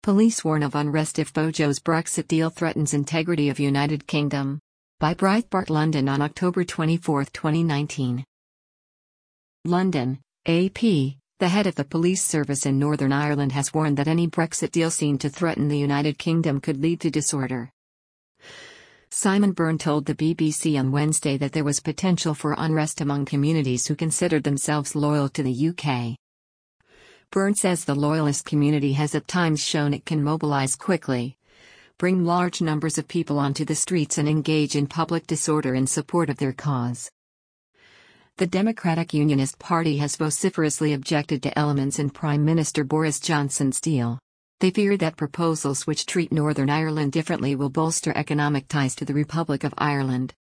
Police warn of unrest if Bojo's Brexit deal threatens integrity of United Kingdom. By Breitbart London on October 24, 2019. London, AP, the head of the police service in Northern Ireland has warned that any Brexit deal seen to threaten the United Kingdom could lead to disorder. Simon Byrne told the BBC on Wednesday that there was potential for unrest among communities who considered themselves loyal to the UK. Byrne says the loyalist community has at times shown it can mobilise quickly, bring large numbers of people onto the streets and engage in public disorder in support of their cause. The Democratic Unionist Party has vociferously objected to elements in Prime Minister Boris Johnson's deal. They fear that proposals which treat Northern Ireland differently will bolster economic ties to the Republic of Ireland.